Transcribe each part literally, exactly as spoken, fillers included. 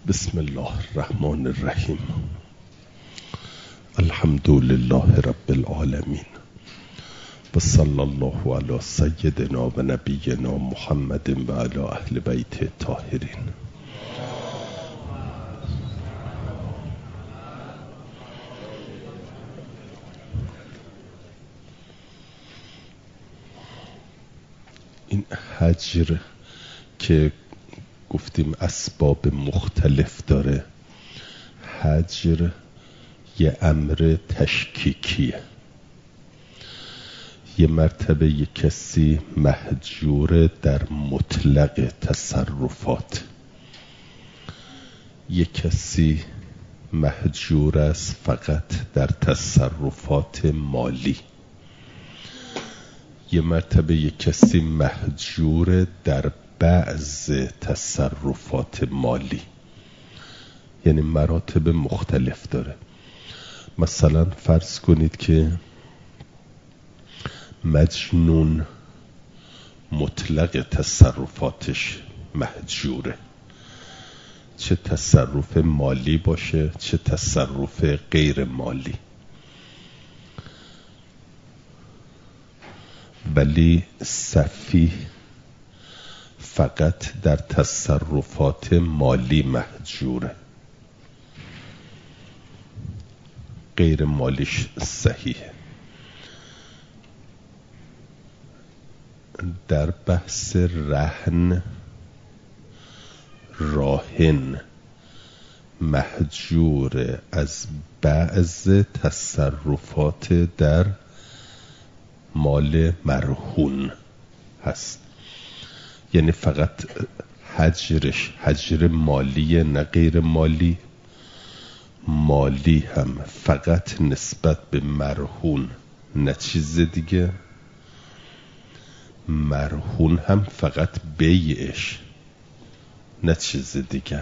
بسم الله الرحمن الرحیم. الحمد لله رب العالمین و صلی الله علی سیدنا و نبینا محمد و علی اهل بیت الطاهرین. این هجر که گفتیم اسباب مختلف داره، هجر یه امر تشکیکیه. یه مرتبه یه کسی مهجور در مطلق تصرفات، یه کسی مهجور است فقط در تصرفات مالی، یه مرتبه یه کسی مهجور در بعض تصرفات مالی، یعنی مراتب مختلف داره. مثلا فرض کنید که مجنون مطلق تصرفاتش مهجوره، چه تصرف مالی باشه چه تصرف غیر مالی، ولی سفیه فقط در تصرفات مالی مهجوره، غیر مالیش صحیحه. در بحث رهن راهن مهجور از بعض تصرفات در مال مرهون هست، یعنی فقط هجرش هجر مالی نه غیر مالی، مالی هم فقط نسبت به مرهون نه چیز دیگه، مرهون هم فقط بیعش نه چیز دیگر.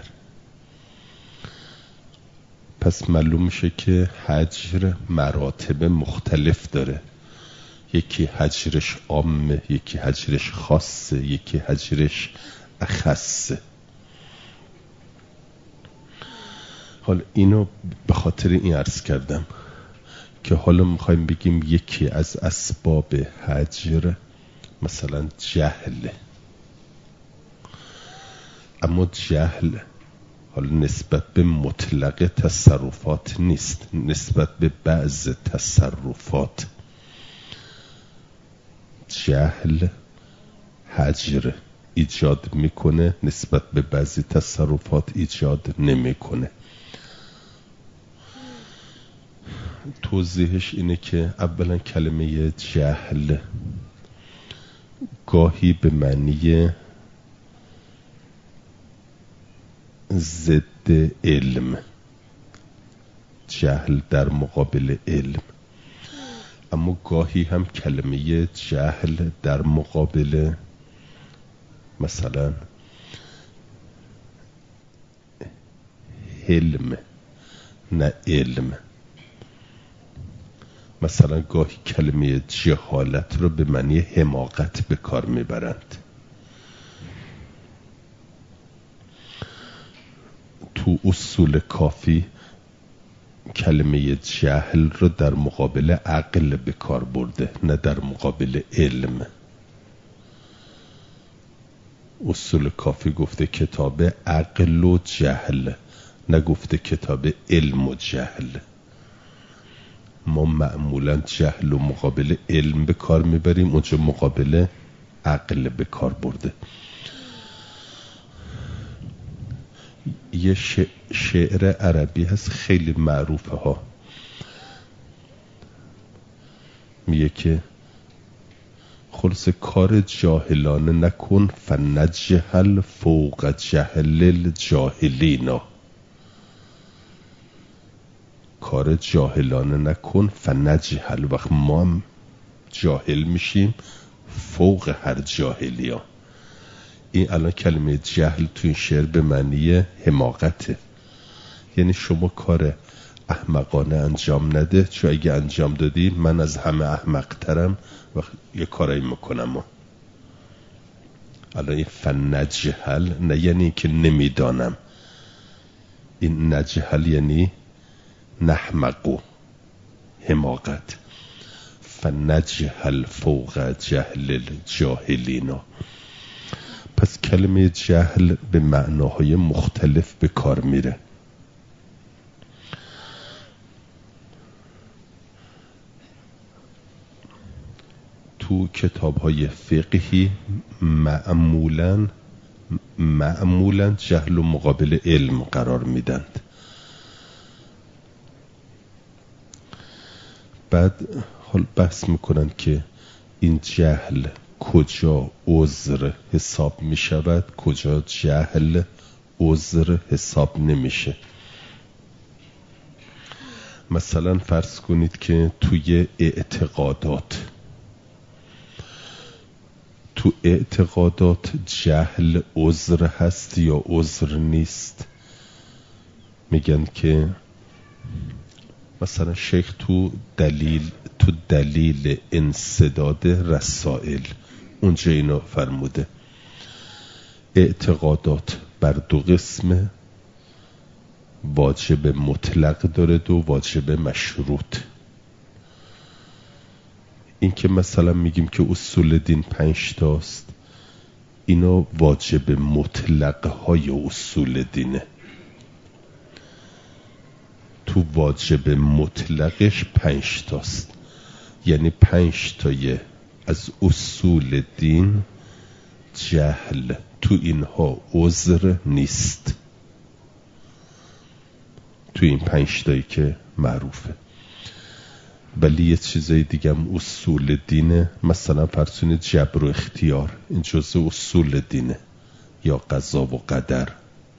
پس معلوم میشه که هجر مراتب مختلف داره، یکی هجرش عامه، یکی هجرش خاصه، یکی هجرش اخصه. حالا اینو به خاطر این عرض کردم که حالا میخوایم بگیم یکی از اسباب هجر مثلا جهل، اما جهل حالا نسبت به مطلق تصرفات نیست، نسبت به بعض تصرفات. جهل هجر ایجاد میکنه، نسبت به بعضی تصرفات ایجاد نمیکنه. توضیحش اینه که اولا کلمه جهل گاهی به معنی ضد علم، جهل در مقابل علم، اما گاهی هم کلمه جهل در مقابل مثلا حلم نه علم. مثلا گاهی کلمه جهالت رو به معنی حماقت به کار میبرند. تو اصول کافی کلمه جهل رو در مقابل عقل به کار برده نه در مقابل علم. اصول کافی گفته کتاب عقل و جهل، نگفته کتاب علم و جهل. ما معمولا جهل و مقابل علم به کار میبریم، اونجا مقابل عقل به کار برده. یه شعر عربی هست خیلی معروفه ها، میگه که خلاص کار جاهلانه نکن فنجهل فوق جهل الجاهلینا، کار جاهلانه نکن فنجهل، وقت ما هم جاهل میشیم فوق هر جاهلی ها. این الان کلمه جهل تو این شعر به معنی حماقته، یعنی شما کار احمقانه انجام نده، چون اگه انجام دادی من از همه احمق ترم و یه کارایی میکنم. الان این فنجهل نه یعنی که نمیدانم، این نجهل یعنی نحمقو، حماقت. فنجهل فوق جهل الجاهلینا. پس کلمه جهل به معناهای مختلف به کار میره. تو کتاب‌های فقهی معمولاً معمولاً جهل و مقابل علم قرار میدند. بعد حال بحث میکنن که این جهل کجا عذر حساب میشود، کجا جهل عذر حساب نمیشه. مثلا فرض کنید که توی اعتقادات تو اعتقادات جهل عذر هست یا عذر نیست. میگن که مثلا شیخ تو دلیل تو دلیل انسداد رسائل اونجا اینو فرموده اعتقادات بر دو قسمه، واجب مطلق داره و واجب مشروط. این که مثلا میگیم که اصول دین پنج تاست، اینا واجب مطلق های اصول دینه. تو واجب مطلقش پنج تاست، یعنی پنج تای از اصول دین جهل تو اینها عذر نیست، تو این پنج تایی که معروفه. ولی یه چیزای دیگه هم اصول دینه، مثلا فرض کنید جبر و اختیار، این جزء اصول دینه، یا قضا و قدر،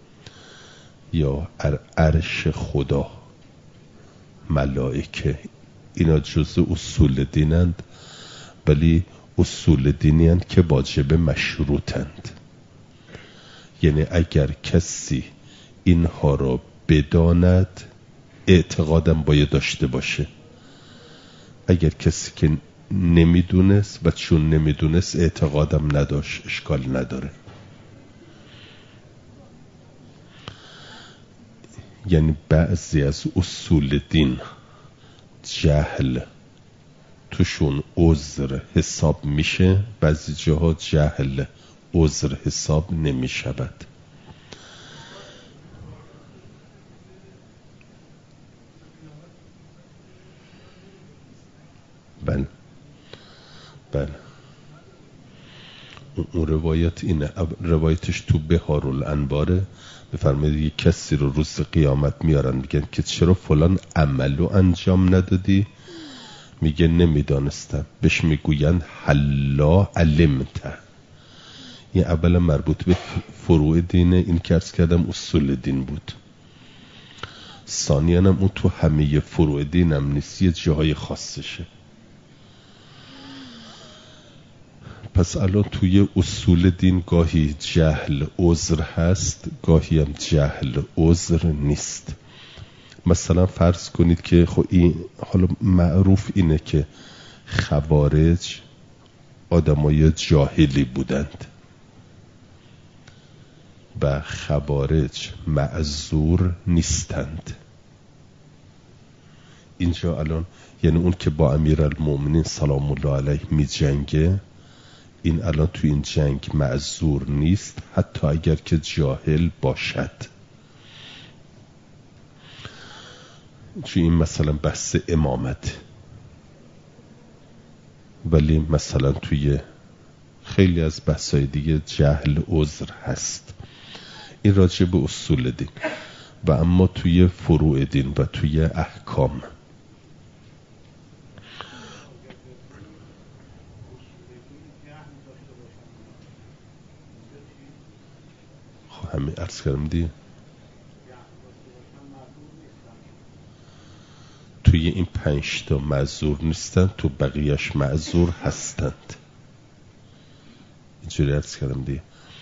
یا عرش خدا، ملائکه، اینا جزء اصول دینند، ولی اصول دینی هستند که واجب مشروطند. یعنی اگر کسی اینها را بداند اعتقادم باید داشته باشه. اگر کسی که نمیدونست و چون نمیدونست اعتقادم نداشت اشکال نداره. یعنی بعضی از اصول دین جهل توشون عذر حساب میشه، بعضی جاها جهل عذر حساب نمیشود. بله بله اون روایت اینه، روایتش تو بهار الانواره. بفرمایید یک کسی رو روز قیامت میارن، میگن که چرا فلان عملو انجام ندادی؟ میگه نمیدانستم. بهش میگوین حلا علمت. این اولا مربوط به فروع دینه، این که عرض کردم اصول دین بود. ثانیاً هم اون تو همه فروع دین هم نیست، یه جاهای خاصشه. پس الان توی اصول دین گاهی جهل عذر هست، گاهی هم جهل عذر نیست. مثلا فرض کنید که خب این حالا معروف اینه که خوارج آدمای جاهلی بودند و خوارج معذور نیستند. اینجا الان یعنی اون که با امیرالمومنین سلام الله علیه می جنگه، این الان تو این جنگ معذور نیست حتی اگر که جاهل باشد. چون این مثلا بحث امامت، ولی مثلا توی خیلی از بحثای دیگه جهل عذر هست. این راجع به اصول دین. و اما توی فروع دین و توی احکام، خب همین عرض کردم دی توی این پنج تا معذور نیستن، تو بقیهش معذور هستند. اینجوری عرض کردم دی.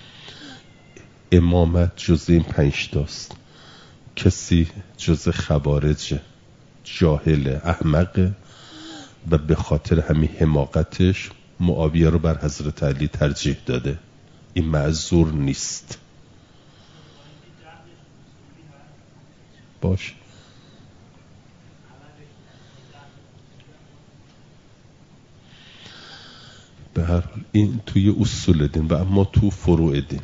امامت جز این پنج تاست. کسی جز خوارج جاهل احمق و به خاطر همین حماقتش معاویه رو بر حضرت علی ترجیح داده، این معذور نیست. باش. به هر حال این توی اصول دین و اما تو فروع دین،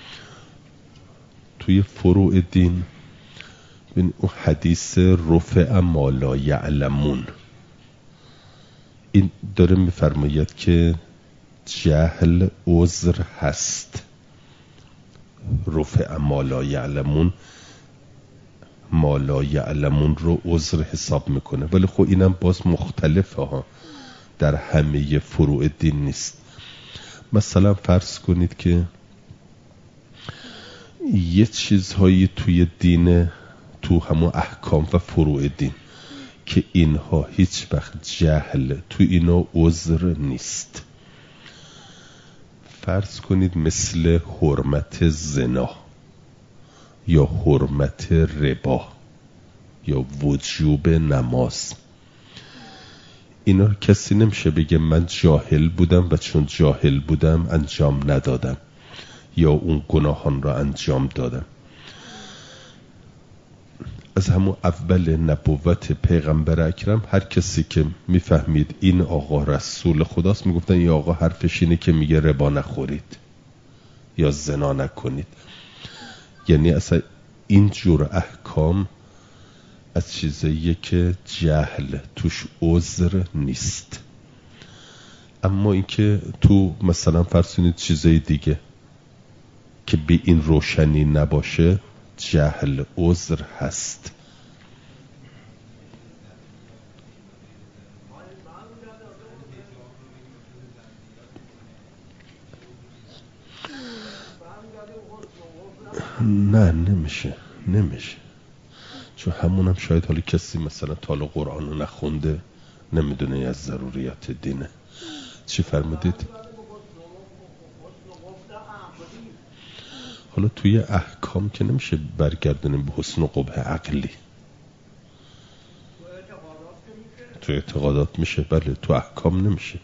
توی فروع دین ببین اون حدیث رفع ما لا یعلمون، این داره میفرماید که جهل عذر هست. رفع ما لا یعلمون، ما لا یعلمون رو عذر حساب میکنه، ولی خب اینم باز مختلفه ها، در همه فروع دین نیست. مثلا فرض کنید که یه چیزهایی توی دین، تو همون احکام و فروع دین که اینها هیچ وقت جهل تو اینا عذر نیست. فرض کنید مثل حرمت زنا یا حرمت ربا یا وجوب نماز، اینا کسی نمیشه بگه من جاهل بودم و چون جاهل بودم انجام ندادم یا اون گناهان را انجام دادم. از همون اول نبوت پیغمبر اکرم هر کسی که میفهمید این آقا رسول خداست میگفتن این آقا حرفش اینه که میگه ربا نخورید یا زنا نکنید. یعنی اصلا این جور احکام از چیزاییه که جهل توش عذر نیست. اما اینکه تو مثلا فرض کنید چیزای دیگه که به این روشنی نباشه جهل عذر هست. نه نمیشه نمیشه چون همونم شاید حالی کسی مثلا تال قرآن رو نخونده نمیدونه از ضروریات دینه. چی فرمودید؟ حالا توی احکام که نمیشه برگردونیم به حسن و قبح عقلی. تو اعتقادات میشه، بله، تو احکام نمیشه.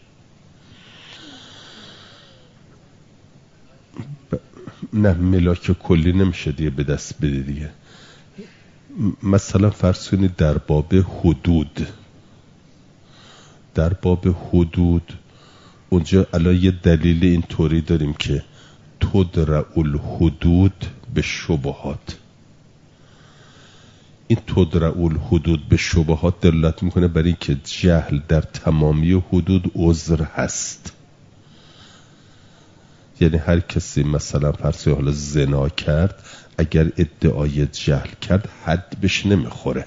ب... نه ملاک کلی نمیشه دیگه به دست بده دیگه. مثلا فرض کنید در باب حدود، در باب حدود اونجا الان یه دلیل اینطوری داریم که تدرع الحدود به شبهات. این تدرع الحدود به شبهات دلالت میکنه برای اینکه جهل در تمامی حدود عذر هست. یعنی هر کسی مثلا فرض حالا زنا کرد اگر ادعای جهل کرد حد بهش نمیخوره،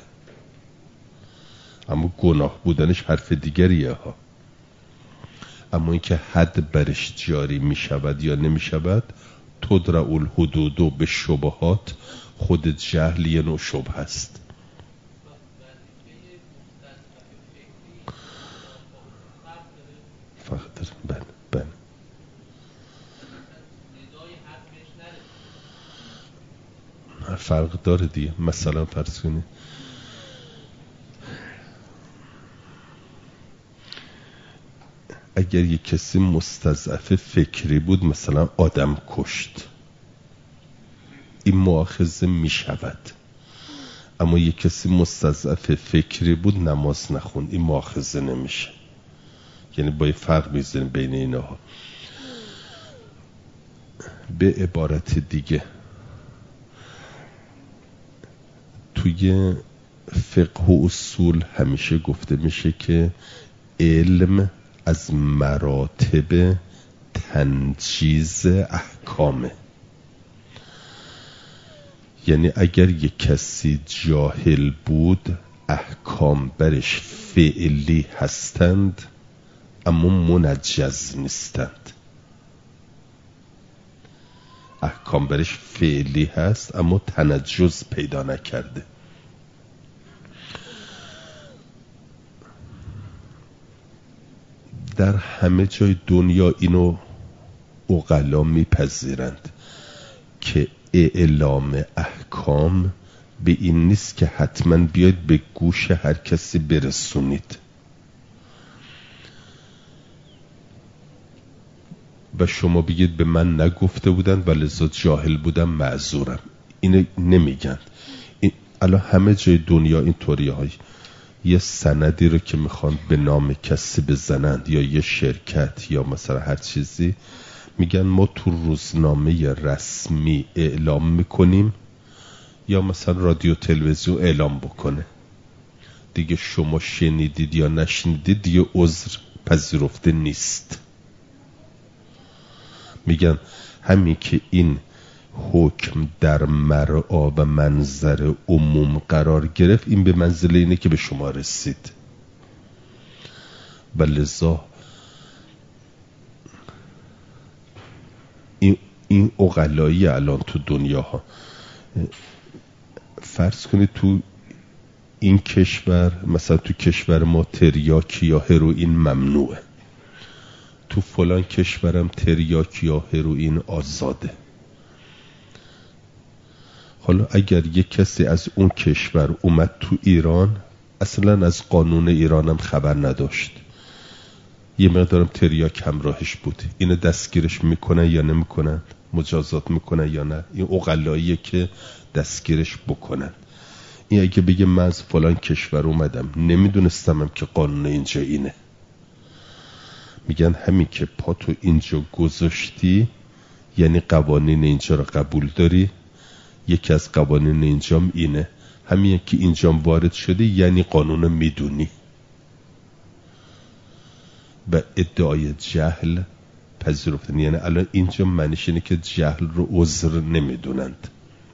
اما گناه بودنش حرف دیگریه ها. اما اینکه حد برش جاری می شود یا نمی شود تدرع الحدود به شبهات، خود جهل یه نوع شبه هست. فقط بله بله فرق داره دیگه. مثلا فرض کنید اگر یک کسی مستضعف فکری بود مثلا آدم کشت، این مؤاخذه می شود. اما یک کسی مستضعف فکری بود نماز نخوند، این مؤاخذه نمیشه. یعنی با فرق میذاریم بین اینها. به عبارت دیگه توی فقه و اصول همیشه گفته میشه که علم از مراتب تنجیز احکامه. یعنی اگر یک کسی جاهل بود احکام برش فعلی هستند اما منجز نیستند. احکام برش فعلی هست اما تنجز پیدا نکرده. در همه جای دنیا اینو عقلا میپذیرند که اعلام احکام به این نیست که حتما بیاید به گوش هر کسی برسونید و شما بگید به من نگفته بودن و لذا جاهل بودم معذورم. اینو نمیگن. این الان همه جای دنیا اینطوری های یه سندی رو که میخوان به نام کسی بزنند یا یه شرکت یا مثلا هر چیزی، میگن ما تو روزنامه رسمی اعلام میکنیم یا مثلا رادیو تلویزیون اعلام بکنه دیگه، شما شنیدید یا نشنیدید دیگه عذر پذیرفته نیست. میگن همین که این حکم در مرعا و منظر عموم قرار گرفت، این به منزله اینه که به شما رسید. و لذا این این عقلایی الان تو دنیا ها، فرض کنید تو این کشور، مثلا تو کشور ما تریاکی یا هروئین ممنوعه، تو فلان کشورم تریاکی یا هروئین آزاده. حالا اگر یک کسی از اون کشور اومد تو ایران، اصلا از قانون ایرانم خبر نداشت، یه مقدارم تریاک همراهش بود، اینو دستگیرش میکنن یا نمیکنن، مجازات میکنن یا نه؟ این عقلاییه که دستگیرش بکنن. این اگه بگه من از فلان کشور اومدم نمیدونستمم که قانون اینجا اینه، میگن همین که پا تو اینجا گذاشتی یعنی قوانین اینجا رو قبول داری، یکی از قوانین اینجام اینه، همین که اینجام وارد شدی یعنی قانون میدونی. و ادعای جهل پذیرفتن، یعنی الان اینجا معنیش اینه که جهل رو عذر نمیدونند.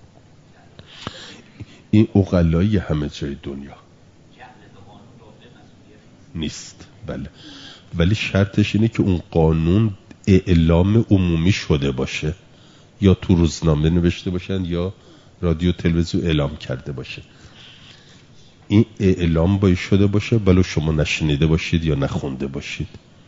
این عقلایی همه جای دنیا نیست. بله، ولی شرطش اینه که اون قانون اعلام عمومی شده باشه، یا تو روزنامه نوشته باشن یا رادیو تلویزیون اعلام کرده باشه. این اعلام باید شده باشه، بلو شما نشنیده باشید یا نخونده باشید.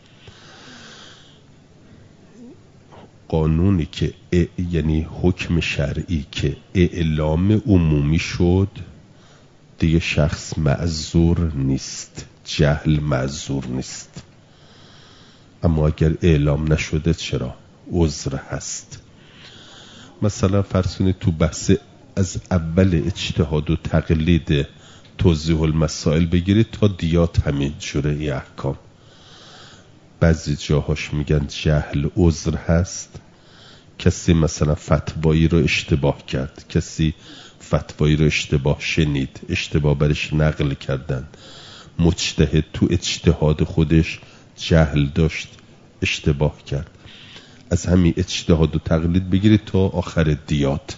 قانونی که ا... یعنی حکم شرعی که اعلام عمومی شد دیگه شخص معذور نیست، جهل معذور نیست. اما اگر اعلام نشده چرا؟ عذر هست. مثلا فرض کنید تو بحث از اول اجتهاد و تقلید توضیح المسائل بگیرید تا دیات همین جوره ای احکام. بعضی جاهاش میگن جهل عذر هست، کسی مثلا فتوایی رو اشتباه کرد، کسی فتوایی رو اشتباه شنید، اشتباه برش نقل کردن، مجتهد تو اجتهاد خودش جهل داشت اشتباه کرد، از همین اجتهاد و تقلید بگیرید تا آخر دیات.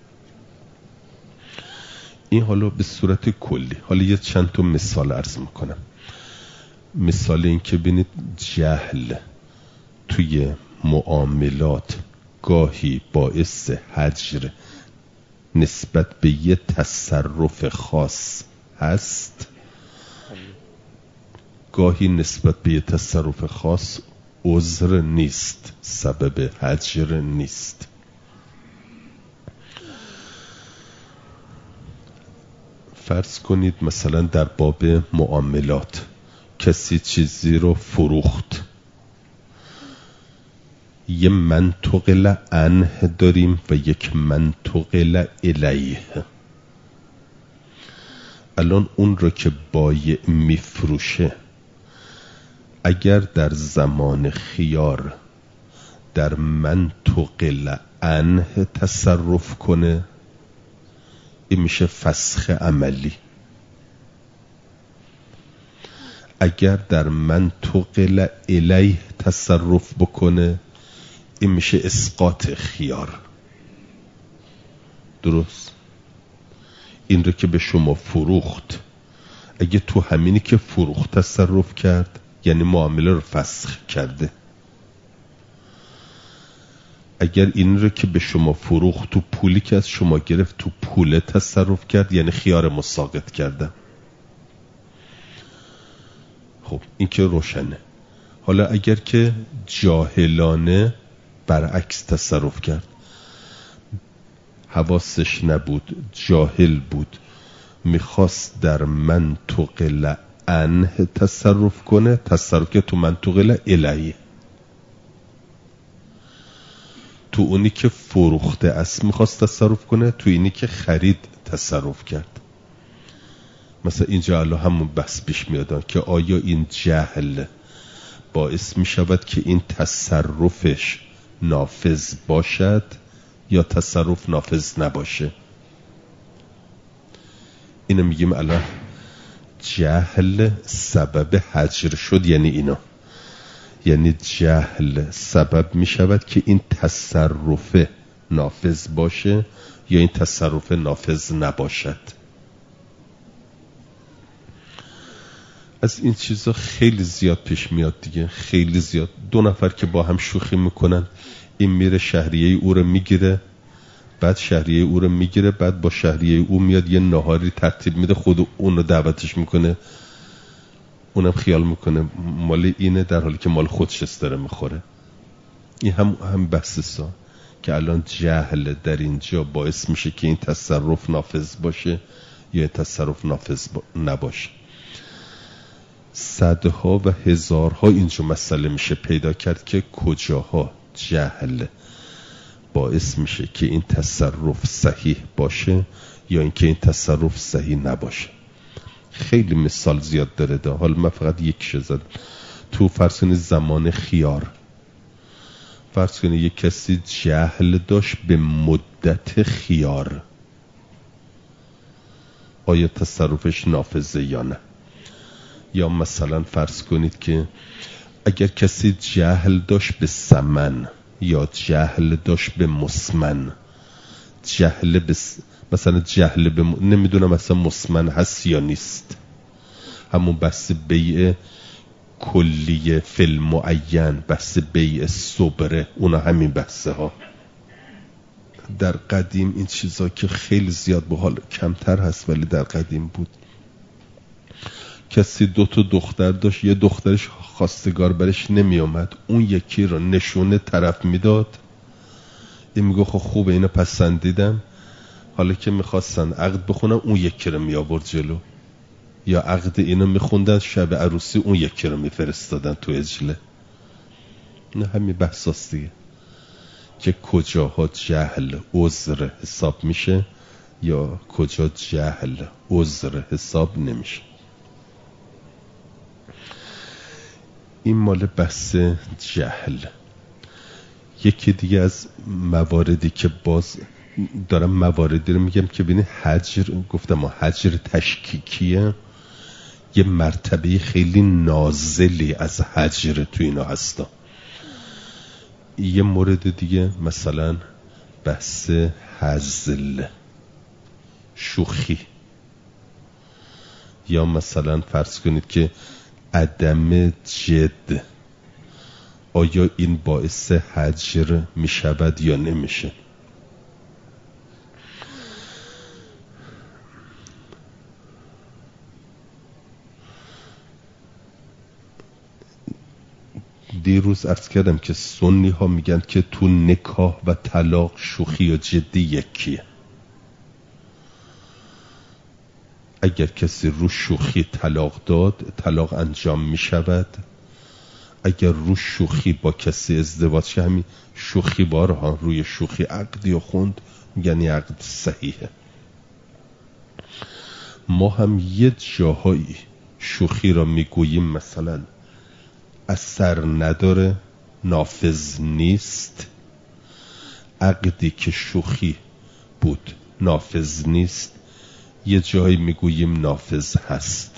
این حالا به صورت کلی. حالا یه چند تا مثال عرض میکنم. مثال این که ببینید جهل توی معاملات گاهی باعث حجر نسبت به یه تصرف خاص هست، گاهی نسبت به یه تصرف خاص عذر نیست، سبب حجر نیست. فرض کنید مثلا در باب معاملات کسی چیزی رو فروخت، یه منطقل عنه داریم و یک منطقل الیه. الان اون رو که بایع میفروشه اگر در زمان خیار در منطقل عنه تصرف کنه این میشه فسخ عملی. اگر در منطقل الیه تصرف بکنه این میشه اسقاط خیار. درست؟ این رو که به شما فروخت، اگه تو همینی که فروخت تصرف کرد یعنی معامله رو فسخ کرده. اگر این رو که به شما فروخت تو پولی که از شما گرفت تو پول تصرف کرد یعنی خیار مساقط کرده. خب این که روشنه. حالا اگر که جاهلانه برعکس تصرف کرد، حواسش نبود، جاهل بود، میخواست در منطقل عنه تصرف کنه، تصرف که تو منطقل الیه، تو اونی که فروخته است میخواست تصرف کنه، تو اینی که خرید تصرف کرد. مثلا اینجا الان همون بحث پیش میاد که آیا این جهل باعث می شود که این تصرفش نافذ باشد یا تصرف نافذ نباشه. اینو میگیم الان جهل سبب هجر شد، یعنی اینا، یعنی جهل سبب می شود که این تصرف نافذ باشه یا این تصرف نافذ نباشد. از این چیزا خیلی زیاد پیش میاد دیگه، خیلی زیاد. دو نفر که با هم شوخی میکنن، این میره شهریه او رو میگیره، بعد شهریه او رو میگیره، بعد با شهریه او میاد یه ناهاری ترتیب میده، خود اون رو دعوتش میکنه، اونم خیال میکنه مال اینه در حالی که مال خودش است داره میخوره. این هم هم بحثا که الان جهل در اینجا باعث میشه که این تصرف نافذ باشه یا این تصرف نافذ نباشه. صدها و هزارها اینجا مسئله میشه پیدا کرد که کجاها جهل باعث میشه که این تصرف صحیح باشه یا اینکه این تصرف صحیح نباشه. خیلی مثال زیاد داره ده. حالا من فقط یک زدم. تو فرض کنید زمان خیار، فرض کنید یک کسی جهل داشت به مدت خیار، آیا تصرفش نافذه یا نه؟ یا مثلا فرض کنید که اگر کسی جهل داشت به سمن یا جهل داشت به مسمن، جهل به س... مثلا جهل به م... نمیدونم مثلا مسمن هست یا نیست، همون بحث بیع کلیه فیلم معین، بحث بیع صبره، اونا همین بحثه ها. در قدیم این چیزا که خیلی زیاد به حال کمتر هست ولی در قدیم بود. کسی دو تا دختر داشت، یه دخترش خواستگار برش نمی اومد، اون یکی رو نشونه طرف میداد، این میگه خب خوبه اینو پسندیدم، حالا که میخواستن عقد بخونن اون یکی رو می آورد جلو، یا عقد اینو میخوندن شب عروسی اون یکی رو میفرستادن تو عجله. نه همین بحثاست دیگه که کجاها جهل عذر حساب میشه یا کجا جهل عذر حساب نمیشه. این مال بحث جهل. یکی دیگه از مواردی که باز دارم مواردی رو میگم که ببینید هجر، گفتم هجر تشکیکیه، یه مرتبه خیلی نازلی از هجر تو اینا هستا. یه مورد دیگه مثلا بحث هزل، شوخی، یا مثلا فرض کنید که عدم جد، آیا این باعث هجر می شود یا نمیشه؟ دیروز عرض کردم که سنی ها میگن که تو نکاح و طلاق شوخی و جدی یکیه. اگر کسی رو شوخی طلاق داد، طلاق انجام می شود. اگر رو شوخی با کسی ازدواج که همین شوخی بارها روی شوخی عقدی و خوند، یعنی عقد صحیحه. ما هم یه جاهایی شوخی را میگوییم مثلا اثر نداره، نافذ نیست، عقدی که شوخی بود نافذ نیست، یه جایی میگوییم نافذ هست.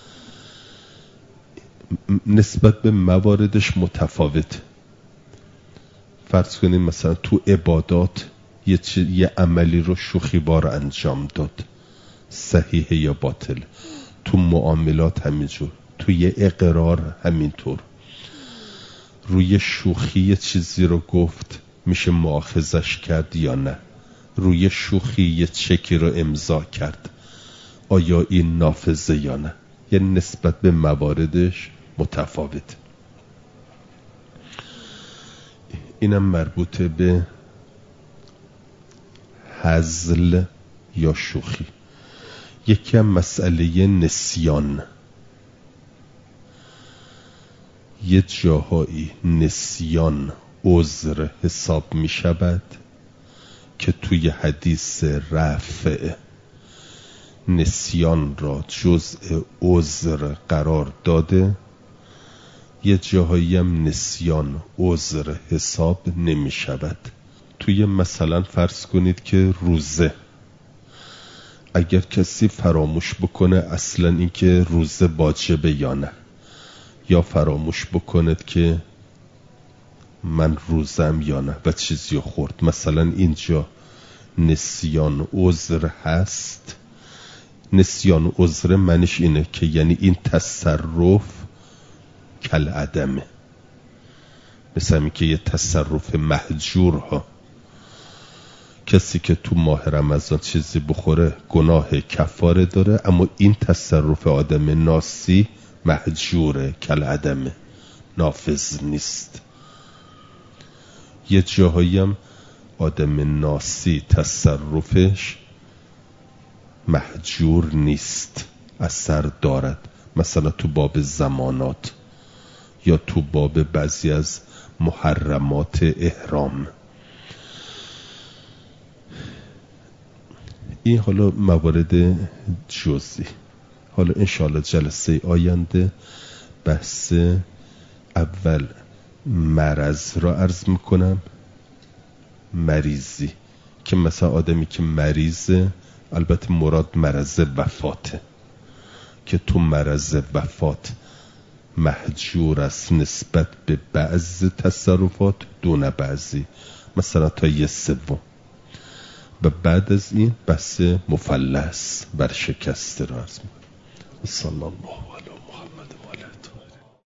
نسبت به مواردش متفاوت. فرض کنیم مثلا تو عبادات یه, یه عملی رو شوخی بار انجام داد، صحیح یا باطل. تو معاملات همینجور، تو یه اقرار همینطور. روی شوخی یه چیزی رو گفت، میشه مؤاخذش کرد یا نه؟ روی شوخی یه چکی رو امضا کرد، آیا این نافذه یا نه؟ یعنی نسبت به مواردش متفاوت. اینم مربوطه به هزل یا شوخی. یکی هم مسئله نسیان. یه جاهایی نسیان عذر حساب می شود که توی حدیث رفع نسیان را جزء عذر قرار داده، یه جاهایی هم نسیان عذر حساب نمی شود. توی مثلا فرض کنید که روزه، اگر کسی فراموش بکنه اصلا اینکه روزه واجبه یا نه، یا فراموش بکند که من روزم یا نه و چیزی خورد، مثلا اینجا نسیان عذر هست. نسیان عذر منش اینه که یعنی این تصرف کل عدمه، مثل همین که یه تصرف محجور ها، کسی که تو ماه رمضان چیزی بخوره گناه کفاره داره، اما این تصرف آدم ناسی محجوره، کل عدمه، نافذ نیست. یه جاهایی هم آدم ناسی تصرفش محجور نیست، اثر دارد، مثلا تو باب زمانات یا تو باب بعضی از محرمات احرام. این حالا موارد جزئی. حالا انشاءالله جلسه آینده بحث اول مرض را عرض میکنم، مریضی، که مثلا آدمی که مریضه، البته مراد مرض وفاته، که تو مرض وفات محجور است نسبت به بعض تصرفات دون بعضی، مثلا تا یه سوم. و بعد از این بحث مفلس برشکسته را عرض میکنم. صلی الله